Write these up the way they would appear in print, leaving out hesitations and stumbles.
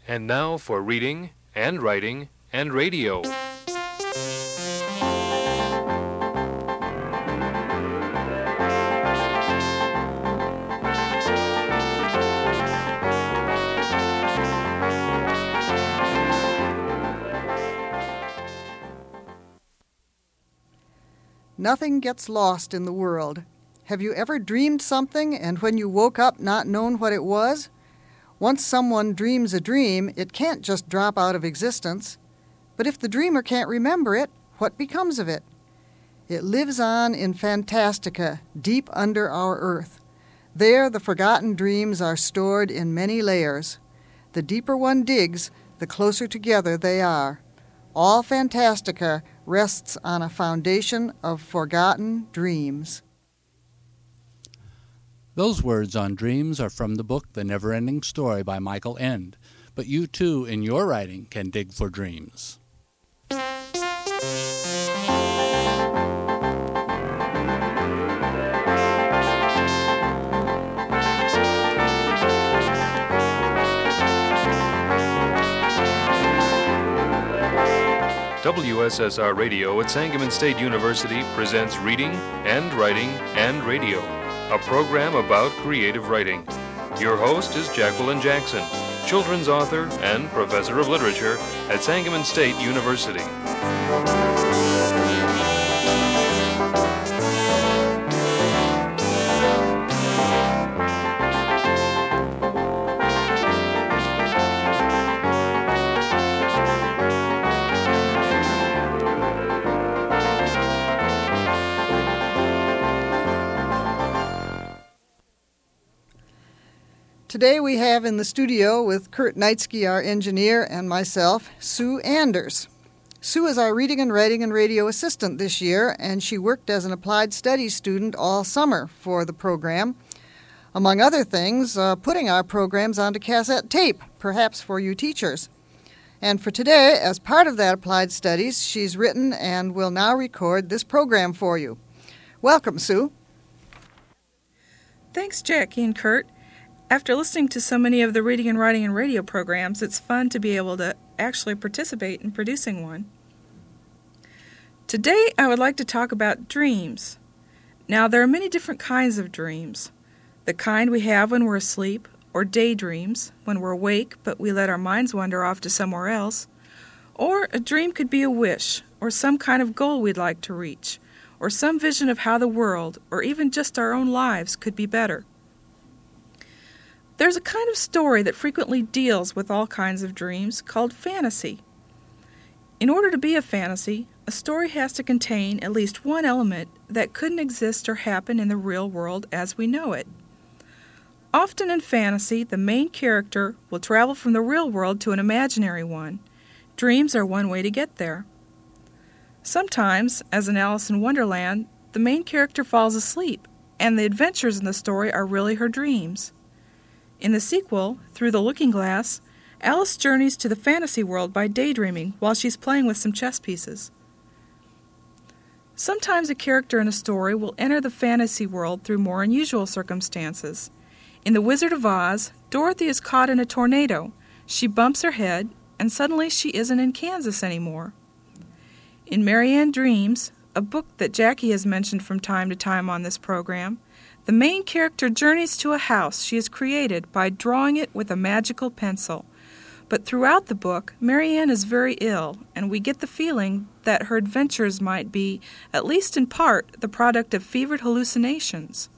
And now for reading and writing and radio. Nothing gets lost in the world. Have you ever dreamed something and when you woke up not known what it was? Once someone dreams a dream, it can't just drop out of existence. But if the dreamer can't remember it, what becomes of it? It lives on in Fantastica, deep under our earth. There the forgotten dreams are stored in many layers. The deeper one digs, the closer together they are. All Fantastica rests on a foundation of forgotten dreams. Those words on dreams are from the book The Never-Ending Story by Michael Ende, but you too, in your writing, can dig for dreams. WSSR Radio at Sangamon State University presents Reading and Writing and Radio, a program about creative writing. Your host is Jacqueline Jackson, children's author and professor of literature at Sangamon State University. Today we have in the studio with Kurt Neitzke, our engineer, and myself, Sue Anders. Sue is our reading and writing and radio assistant this year, and she worked as an applied studies student all summer for the program. Among other things, putting our programs onto cassette tape, perhaps for you teachers. And for today, as part of that applied studies, she's written and will now record this program for you. Welcome, Sue. Thanks, Jackie and Kurt. After listening to so many of the reading and writing and radio programs, it's fun to be able to actually participate in producing one. Today, I would like to talk about dreams. Now, there are many different kinds of dreams. The kind we have when we're asleep, or daydreams, when we're awake but we let our minds wander off to somewhere else. Or a dream could be a wish, or some kind of goal we'd like to reach, or some vision of how the world, or even just our own lives, could be better. There's a kind of story that frequently deals with all kinds of dreams called fantasy. In order to be a fantasy, a story has to contain at least one element that couldn't exist or happen in the real world as we know it. Often in fantasy, the main character will travel from the real world to an imaginary one. Dreams are one way to get there. Sometimes, as in Alice in Wonderland, the main character falls asleep, and the adventures in the story are really her dreams. In the sequel, Through the Looking Glass, Alice journeys to the fantasy world by daydreaming while she's playing with some chess pieces. Sometimes a character in a story will enter the fantasy world through more unusual circumstances. In The Wizard of Oz, Dorothy is caught in a tornado. She bumps her head, and suddenly she isn't in Kansas anymore. In Marianne Dreams, a book that Jackie has mentioned from time to time on this program, the main character journeys to a house she has created by drawing it with a magical pencil. But throughout the book, Marianne is very ill, and we get the feeling that her adventures might be, at least in part, the product of fevered hallucinations.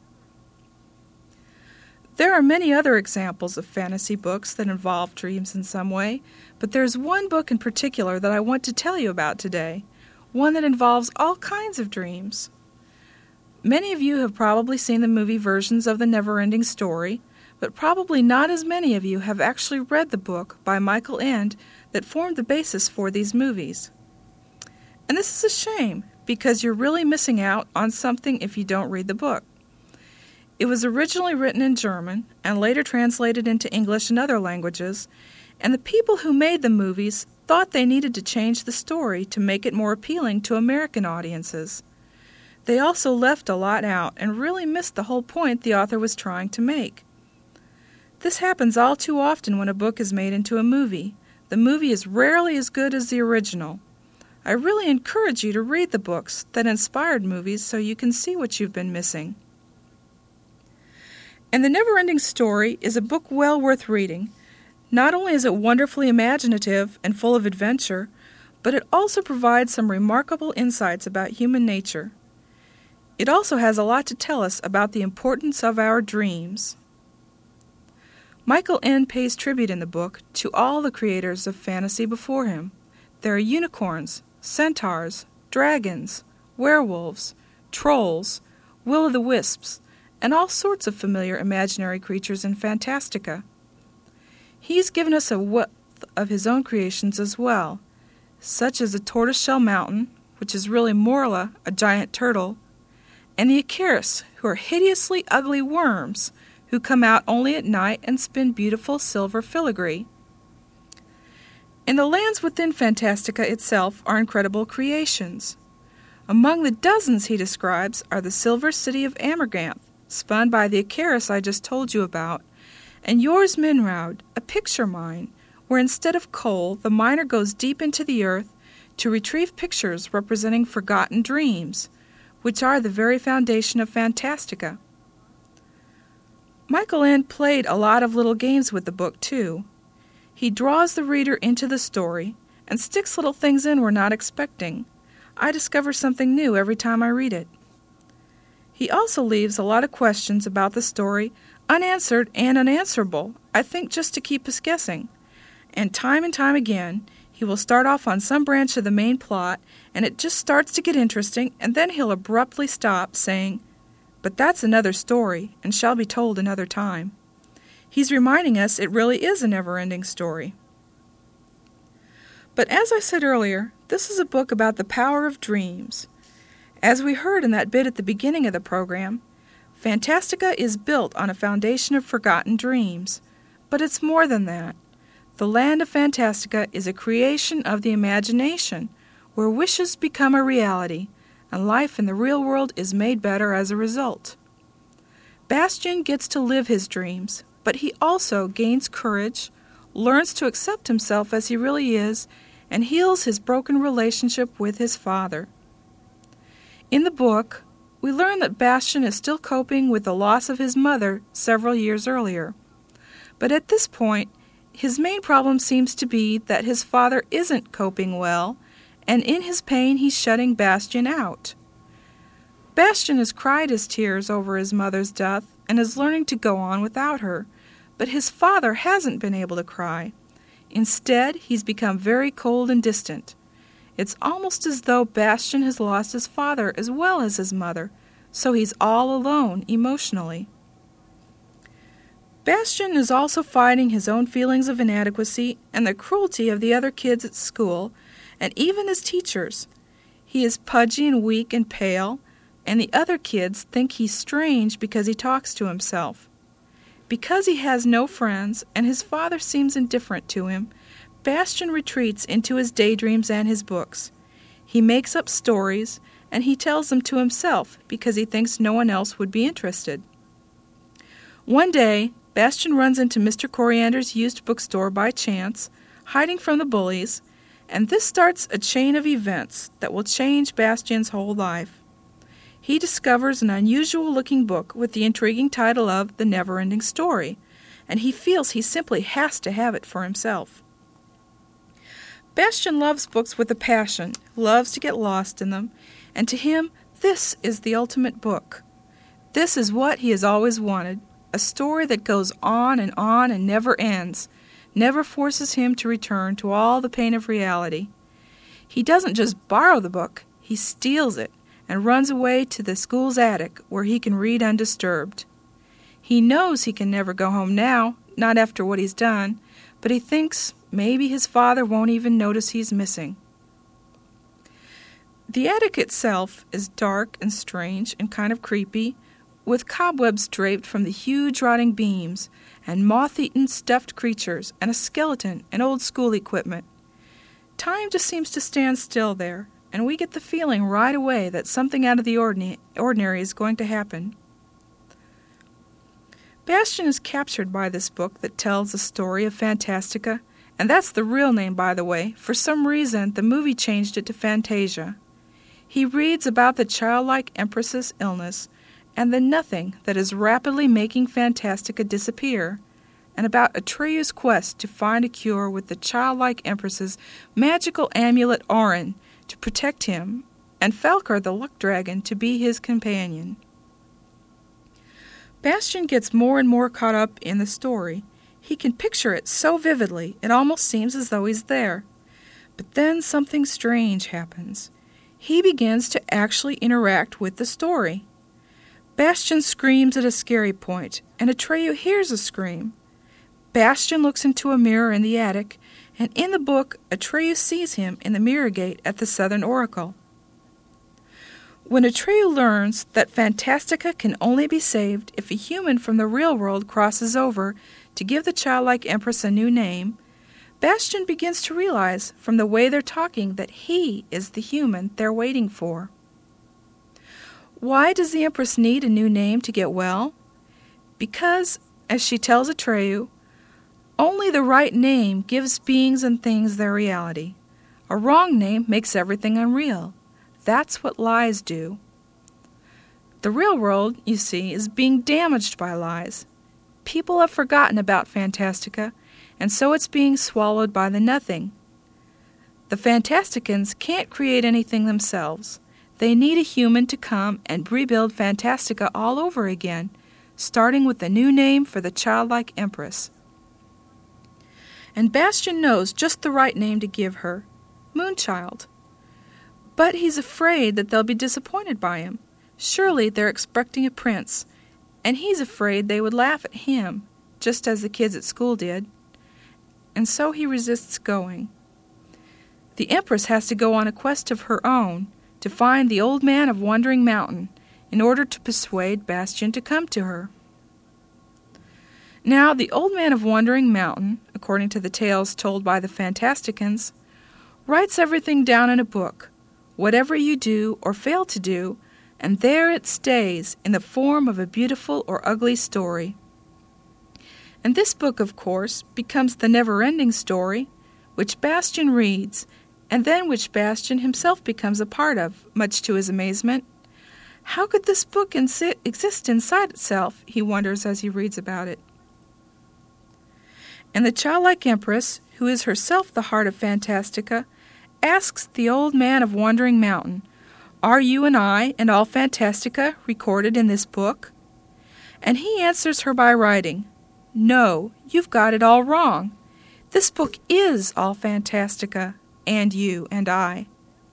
There are many other examples of fantasy books that involve dreams in some way, but there's one book in particular that I want to tell you about today, one that involves all kinds of dreams. Many of you have probably seen the movie versions of The Never-Ending Story, but probably not as many of you have actually read the book by Michael Ende that formed the basis for these movies. And this is a shame, because you're really missing out on something if you don't read the book. It was originally written in German and later translated into English and other languages, and the people who made the movies thought they needed to change the story to make it more appealing to American audiences. They also left a lot out and really missed the whole point the author was trying to make. This happens all too often when a book is made into a movie. The movie is rarely as good as the original. I really encourage you to read the books that inspired movies so you can see what you've been missing. And The Never-Ending Story is a book well worth reading. Not only is it wonderfully imaginative and full of adventure, but it also provides some remarkable insights about human nature. It also has a lot to tell us about the importance of our dreams. Michael Ende pays tribute in the book to all the creators of fantasy before him. There are unicorns, centaurs, dragons, werewolves, trolls, will-o'-the-wisps, and all sorts of familiar imaginary creatures in Fantastica. He's given us a wealth of his own creations as well, such as the Tortoiseshell Mountain, which is really Morla, a giant turtle, and the Icarus, who are hideously ugly worms who come out only at night and spin beautiful silver filigree. And the lands within Fantastica itself are incredible creations. Among the dozens he describes are the Silver City of Amarganth, spun by the Icarus I just told you about, and Yors Minraud, a picture mine, where instead of coal, the miner goes deep into the earth to retrieve pictures representing forgotten dreams, which are the very foundation of Fantastica. Michael Ende played a lot of little games with the book, too. He draws the reader into the story and sticks little things in we're not expecting. I discover something new every time I read it. He also leaves a lot of questions about the story unanswered and unanswerable, I think just to keep us guessing. And time again, he will start off on some branch of the main plot, and it just starts to get interesting, and then he'll abruptly stop, saying, "But that's another story, and shall be told another time." He's reminding us it really is a never-ending story. But as I said earlier, this is a book about the power of dreams. As we heard in that bit at the beginning of the program, Fantastica is built on a foundation of forgotten dreams. But it's more than that. The land of Fantastica is a creation of the imagination, where wishes become a reality, and life in the real world is made better as a result. Bastian gets to live his dreams, but he also gains courage, learns to accept himself as he really is, and heals his broken relationship with his father. In the book, we learn that Bastian is still coping with the loss of his mother several years earlier. But at this point, his main problem seems to be that his father isn't coping well, and in his pain he's shutting Bastian out. Bastian has cried his tears over his mother's death and is learning to go on without her, but his father hasn't been able to cry. Instead, he's become very cold and distant. It's almost as though Bastian has lost his father as well as his mother, so he's all alone emotionally. Bastian is also fighting his own feelings of inadequacy and the cruelty of the other kids at school, and even his teachers. He is pudgy and weak and pale, and the other kids think he's strange because he talks to himself. Because he has no friends and his father seems indifferent to him, Bastian retreats into his daydreams and his books. He makes up stories, and he tells them to himself because he thinks no one else would be interested. One day, Bastian runs into Mr. Coriander's used bookstore by chance, hiding from the bullies, and this starts a chain of events that will change Bastian's whole life. He discovers an unusual-looking book with the intriguing title of The Never-Ending Story, and he feels he simply has to have it for himself. Bastian loves books with a passion, loves to get lost in them, and to him, this is the ultimate book. This is what he has always wanted, a story that goes on and never ends, never forces him to return to all the pain of reality. He doesn't just borrow the book, he steals it and runs away to the school's attic where he can read undisturbed. He knows he can never go home now, not after what he's done, but he thinks maybe his father won't even notice he's missing. The attic itself is dark and strange and kind of creepy, with cobwebs draped from the huge rotting beams, and moth-eaten stuffed creatures, and a skeleton and old school equipment. Time just seems to stand still there, and we get the feeling right away that something out of the ordinary is going to happen. Bastian is captured by this book that tells the story of Fantastica, and that's the real name, by the way. For some reason, the movie changed it to Fantasia. He reads about the childlike Empress's illness and the nothing that is rapidly making Fantastica disappear, and about Atreyu's quest to find a cure with the childlike Empress's magical amulet Auron to protect him, and Falkor the Luck Dragon to be his companion. Bastian gets more and more caught up in the story. He can picture it so vividly, it almost seems as though he's there. But then something strange happens. He begins to actually interact with the story. Bastian screams at a scary point, and Atreyu hears a scream. Bastian looks into a mirror in the attic, and in the book, Atreyu sees him in the mirror gate at the Southern Oracle. When Atreyu learns that Fantastica can only be saved if a human from the real world crosses over to give the childlike Empress a new name, Bastian begins to realize from the way they're talking that he is the human they're waiting for. Why does the Empress need a new name to get well? Because, as she tells Atreyu, only the right name gives beings and things their reality. A wrong name makes everything unreal. That's what lies do. The real world, you see, is being damaged by lies. People have forgotten about Fantastica, and so it's being swallowed by the nothing. The Fantasticans can't create anything themselves. They need a human to come and rebuild Fantastica all over again, starting with a new name for the childlike Empress. And Bastian knows just the right name to give her, Moonchild. But he's afraid that they'll be disappointed by him. Surely they're expecting a prince, and he's afraid they would laugh at him, just as the kids at school did. And so he resists going. The Empress has to go on a quest of her own to find the Old Man of Wandering Mountain in order to persuade Bastian to come to her. Now, the Old Man of Wandering Mountain, according to the tales told by the Fantasticans, writes everything down in a book, whatever you do or fail to do, and there it stays in the form of a beautiful or ugly story. And this book, of course, becomes the never-ending story, which Bastian reads, and then which Bastian himself becomes a part of, much to his amazement. How could this book exist inside itself, he wonders as he reads about it. And the childlike Empress, who is herself the heart of Fantastica, asks the Old Man of Wandering Mountain, "Are you and I and all Fantastica recorded in this book?" And he answers her by writing, "No, you've got it all wrong. This book is all Fantastica, and you and I."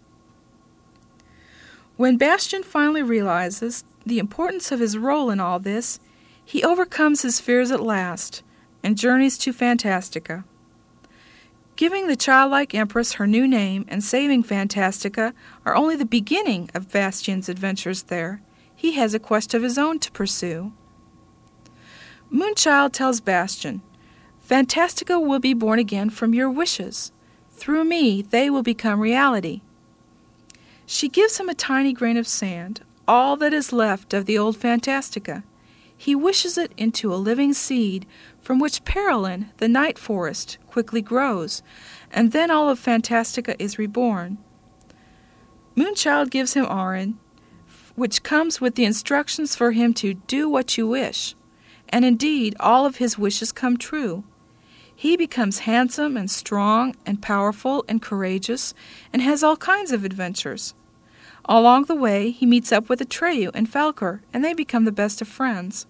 When Bastian finally realizes the importance of his role in all this, he overcomes his fears at last and journeys to Fantastica. Giving the childlike Empress her new name and saving Fantastica are only the beginning of Bastian's adventures there. He has a quest of his own to pursue. Moonchild tells Bastian, "Fantastica will be born again from your wishes. Through me, they will become reality." She gives him a tiny grain of sand, all that is left of the old Fantastica. He wishes it into a living seed from which Perilyn, the night forest, quickly grows, and then all of Fantastica is reborn. Moonchild gives him Auron, which comes with the instructions for him to do what you wish, and indeed all of his wishes come true. He becomes handsome and strong and powerful and courageous and has all kinds of adventures. Along the way, he meets up with Atreyu and Falkor, and they become the best of friends.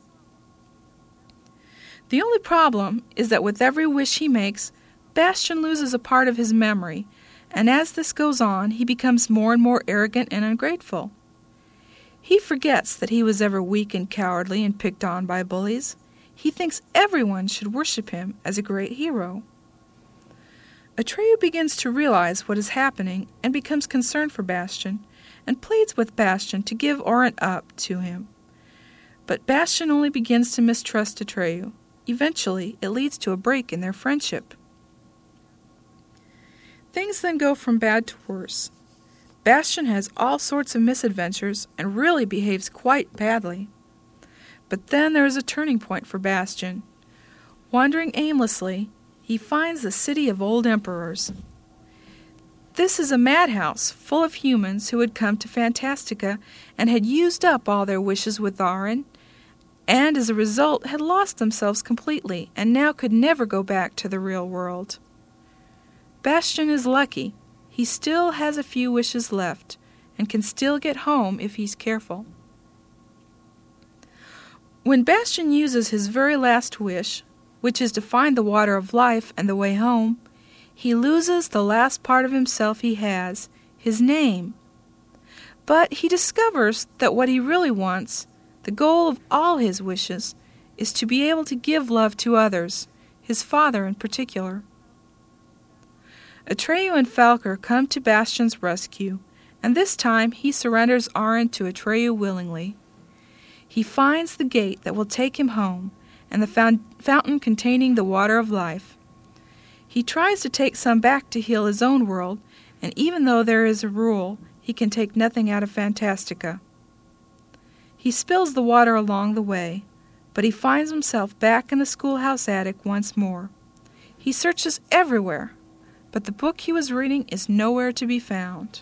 The only problem is that with every wish he makes, Bastian loses a part of his memory, and as this goes on, he becomes more and more arrogant and ungrateful. He forgets that he was ever weak and cowardly and picked on by bullies. He thinks everyone should worship him as a great hero. Atreyu begins to realize what is happening and becomes concerned for Bastian, and pleads with Bastian to give Auron up to him. But Bastian only begins to mistrust Atreyu. Eventually, it leads to a break in their friendship. Things then go from bad to worse. Bastian has all sorts of misadventures and really behaves quite badly. But then there is a turning point for Bastian. Wandering aimlessly, he finds the city of old emperors. This is a madhouse full of humans who had come to Fantastica and had used up all their wishes with Aron, and as a result had lost themselves completely and now could never go back to the real world. Bastian is lucky. He still has a few wishes left and can still get home if he's careful. When Bastian uses his very last wish, which is to find the water of life and the way home, he loses the last part of himself he has, his name. But he discovers that what he really wants, the goal of all his wishes, is to be able to give love to others, his father in particular. Atreyu and Falker come to Bastian's rescue, and this time he surrenders Aron to Atreyu willingly. He finds the gate that will take him home, and the fountain containing the water of life. He tries to take some back to heal his own world, and even though there is a rule, he can take nothing out of Fantastica. He spills the water along the way, but he finds himself back in the schoolhouse attic once more. He searches everywhere, but the book he was reading is nowhere to be found.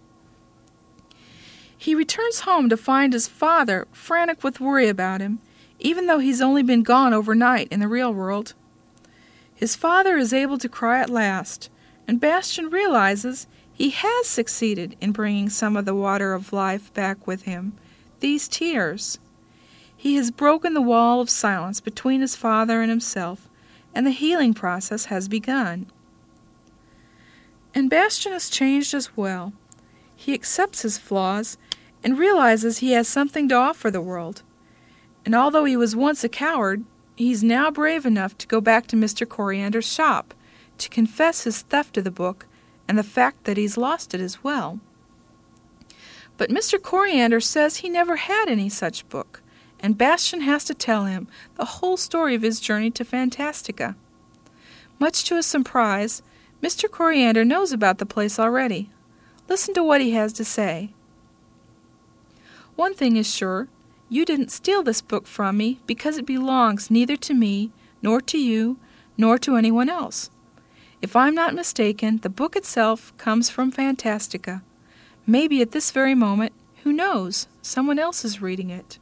He returns home to find his father frantic with worry about him, even though he's only been gone overnight in the real world. His father is able to cry at last, and Bastian realizes he has succeeded in bringing some of the water of life back with him, these tears. He has broken the wall of silence between his father and himself, and the healing process has begun. And Bastian has changed as well. He accepts his flaws and realizes he has something to offer the world. And although he was once a coward, he's now brave enough to go back to Mr. Coriander's shop to confess his theft of the book and the fact that he's lost it as well. But Mr. Coriander says he never had any such book, and Bastian has to tell him the whole story of his journey to Fantastica. Much to his surprise, Mr. Coriander knows about the place already. Listen to what he has to say. One thing is sure, you didn't steal this book from me because it belongs neither to me, nor to you, nor to anyone else. If I'm not mistaken, the book itself comes from Fantastica. Maybe at this very moment, who knows, someone else is reading it.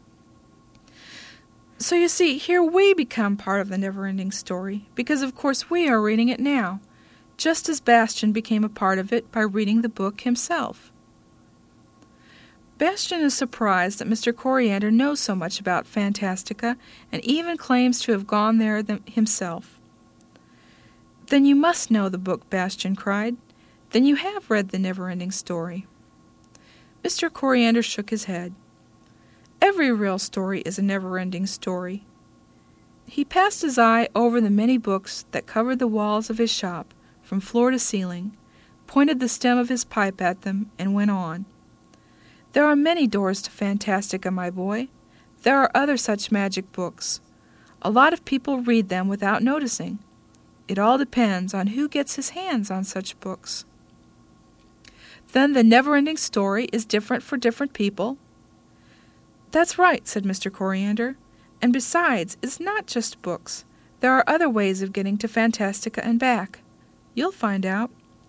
So you see, here we become part of the never-ending story, because of course we are reading it now, just as Bastian became a part of it by reading the book himself. Bastian is surprised that Mr. Coriander knows so much about Fantastica and even claims to have gone there himself. "Then you must know the book," Bastian cried. "Then you have read the never-ending story." Mr. Coriander shook his head. Every real story is a never-ending story. He passed his eye over the many books that covered the walls of his shop, from floor to ceiling, pointed the stem of his pipe at them, and went on. "There are many doors to Fantastica, my boy. There are other such magic books. A lot of people read them without noticing. It all depends on who gets his hands on such books." "Then the never-ending story is different for different people?" "That's right," said Mr. Coriander. "And besides, it's not just books. There are other ways of getting to Fantastica and back. You'll find out."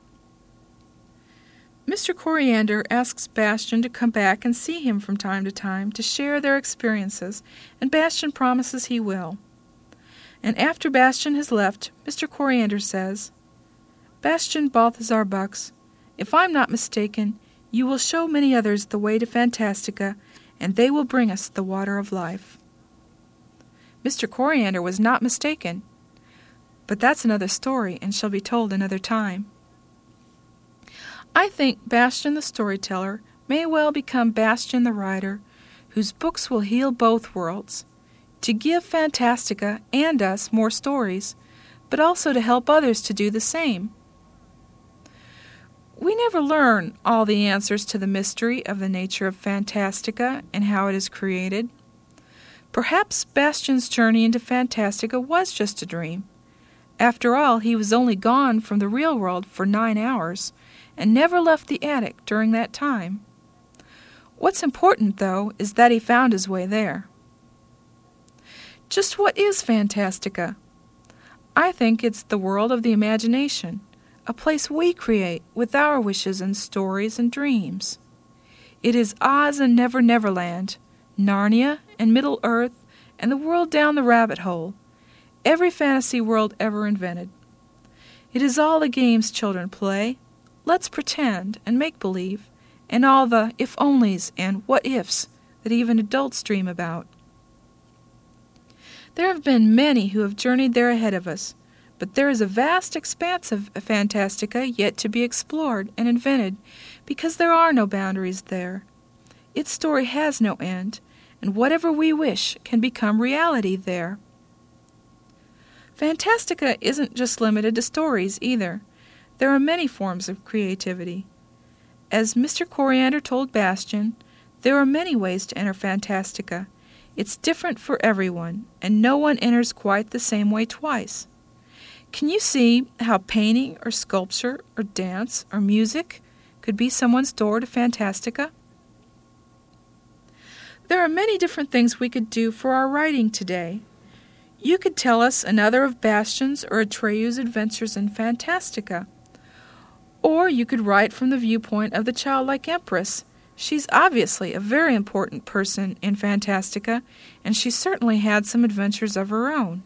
Mr. Coriander asks Bastian to come back and see him from time to time to share their experiences, and Bastian promises he will. And after Bastian has left, Mr. Coriander says, "Bastian Balthazar Bucks, if I'm not mistaken, you will show many others the way to Fantastica, and they will bring us the water of life." Mr. Coriander was not mistaken. But that's another story, and shall be told another time. I think Bastian the storyteller may well become Bastian the writer, whose books will heal both worlds, to give Fantastica and us more stories, but also to help others to do the same. We never learn all the answers to the mystery of the nature of Fantastica and how it is created. Perhaps Bastian's journey into Fantastica was just a dream. After all, he was only gone from the real world for 9 hours, and never left the attic during that time. What's important, though, is that he found his way there. Just what is Fantastica? I think it's the world of the imagination, a place we create with our wishes and stories and dreams. It is Oz and Never Never Land, Narnia and Middle-earth, and the world down the rabbit hole, every fantasy world ever invented. It is all the games children play, let's pretend and make-believe, and all the if-onlys and what-ifs that even adults dream about. There have been many who have journeyed there ahead of us, but there is a vast expanse of Fantastica yet to be explored and invented because there are no boundaries there. Its story has no end, and whatever we wish can become reality there. Fantastica isn't just limited to stories either. There are many forms of creativity. As Mr. Coriander told Bastian, there are many ways to enter Fantastica. It's different for everyone, and no one enters quite the same way twice. Can you see how painting or sculpture or dance or music could be someone's door to Fantastica? There are many different things we could do for our writing today. You could tell us another of Bastian's or Atreyu's adventures in Fantastica. Or you could write from the viewpoint of the childlike empress. She's obviously a very important person in Fantastica, and she certainly had some adventures of her own.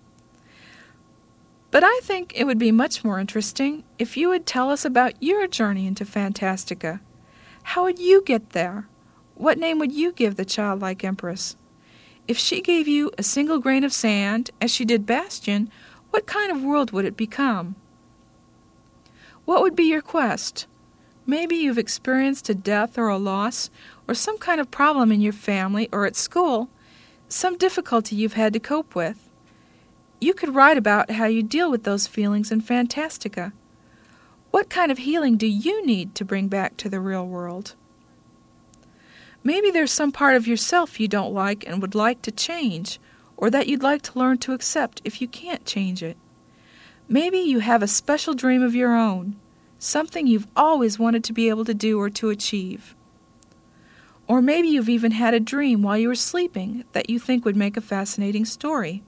But I think it would be much more interesting if you would tell us about your journey into Fantastica. How would you get there? What name would you give the childlike empress? If she gave you a single grain of sand, as she did Bastian, what kind of world would it become? What would be your quest? Maybe you've experienced a death or a loss, or some kind of problem in your family or at school, some difficulty you've had to cope with. You could write about how you deal with those feelings in Fantastica. What kind of healing do you need to bring back to the real world? Maybe there's some part of yourself you don't like and would like to change, or that you'd like to learn to accept if you can't change it. Maybe you have a special dream of your own, something you've always wanted to be able to do or to achieve. Or maybe you've even had a dream while you were sleeping that you think would make a fascinating story.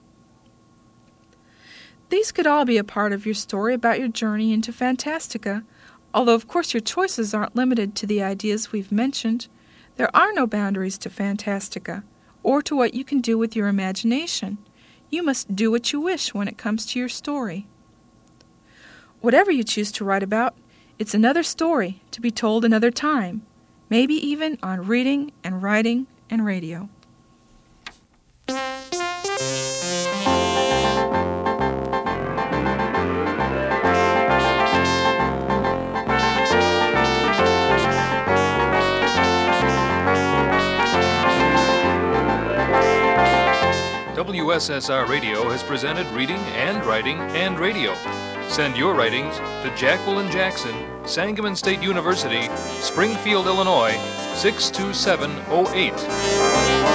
These could all be a part of your story about your journey into Fantastica, although of course your choices aren't limited to the ideas we've mentioned. There are no boundaries to Fantastica, or to what you can do with your imagination. You must do what you wish when it comes to your story. Whatever you choose to write about, it's another story to be told another time, maybe even on reading and writing and radio. WSSR Radio has presented Reading and Writing and Radio. Send your writings to Jacqueline Jackson, Sangamon State University, Springfield, Illinois, 62708.